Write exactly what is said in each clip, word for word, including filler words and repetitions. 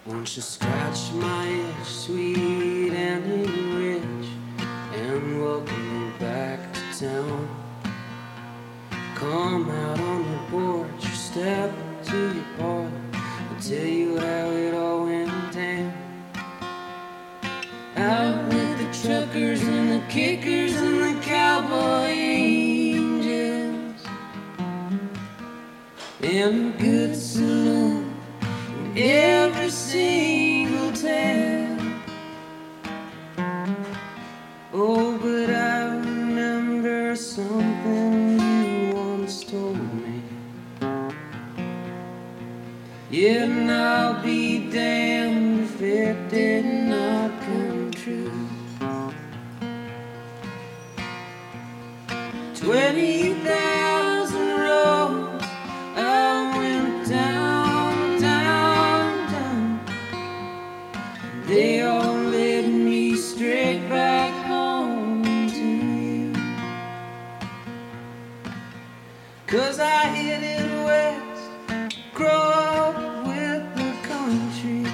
Won't you scratch my itch, sweet and rich, and welcome me back to town? Come out on the porch, or step into your parlor, I'll tell you how it all went down. Out with the truckers and the kickers and the cowboy angels, and a good saloon in every single town. Oh, but I remember something you once told me. Yeah, and I'll be damned if it did not come true. Twenty thousand roads I went down, down, down. They all led me straight back home to you. 'Cause I headed west, grew up with the country.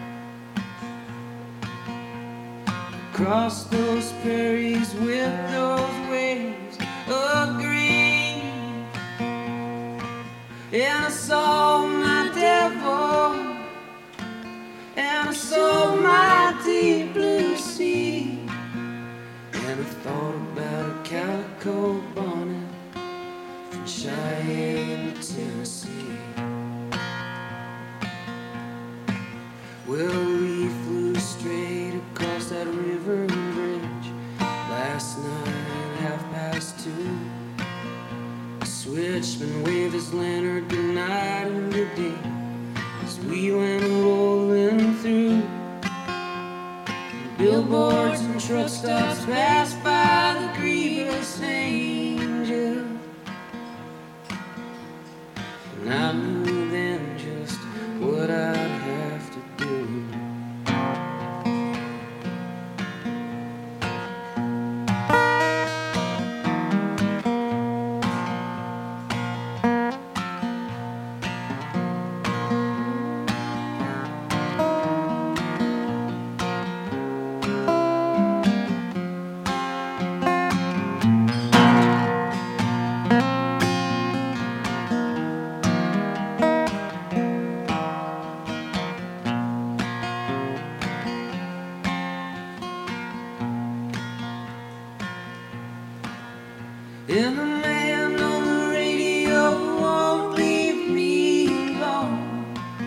Across those prairies with those waves of green. And I saw my devil, and I saw my deep blue sea. And I thought about a calico bonnet from Cheyenne to Tennessee. Well, we flew straight across that river and bridge last night at half past two. The switchman waved his lantern goodnight and good day as we went rolling through. Billboards and truck stops passed by the grievous angel, and I knew then just what I'd have to do. And the man on the radio won't leave me alone.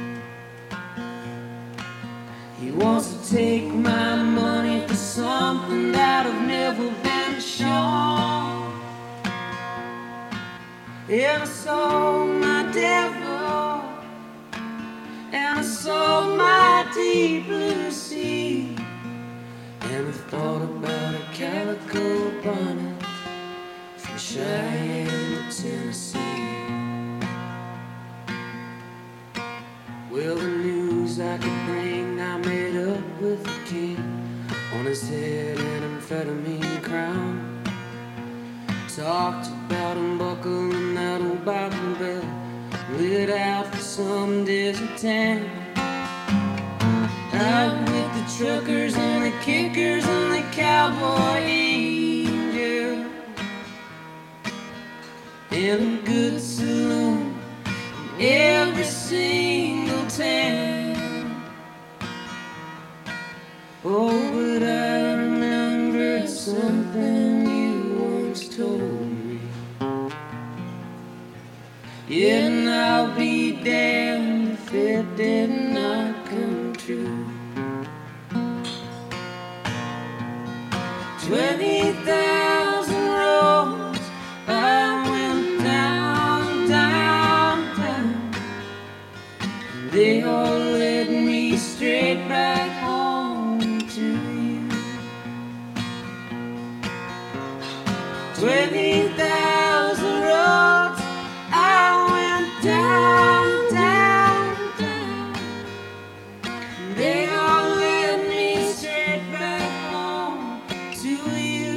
He wants to take my money for something that I've never been shown. And I saw my devil, and I saw my deep blue sea. And I thought about a calico bonnet from Cheyenne to Tennessee. Well, the news I could bring I made up with the king on his head an amphetamine crown. Talked about him buckling that old Bible belt, lit out for some desert town. Out with the truckers and the kickers and the cowboy angels, in a good saloon in every single town. Oh, but I remembered something you once told me. Yeah, and I'll be damned if it did not come true. Twenty thousand roads I went down, down, down. They all led me straight back home to you. Twenty thousand roads I went down, down, down. They all led me straight back home to you.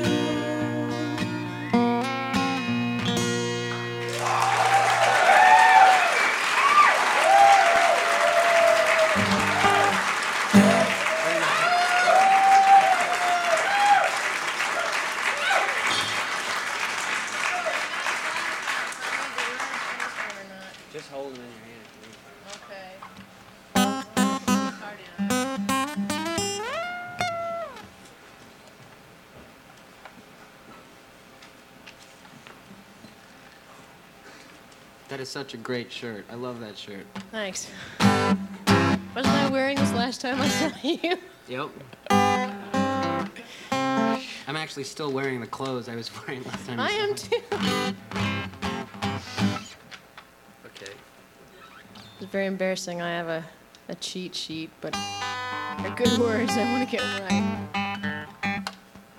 That is such a great shirt. I love that shirt. Thanks. Wasn't I wearing this last time I saw you? Yep. I'm actually still wearing the clothes I was wearing last time. I am me. too. Okay. It's very embarrassing. I have a, a cheat sheet, but they're good words. I want to get them right.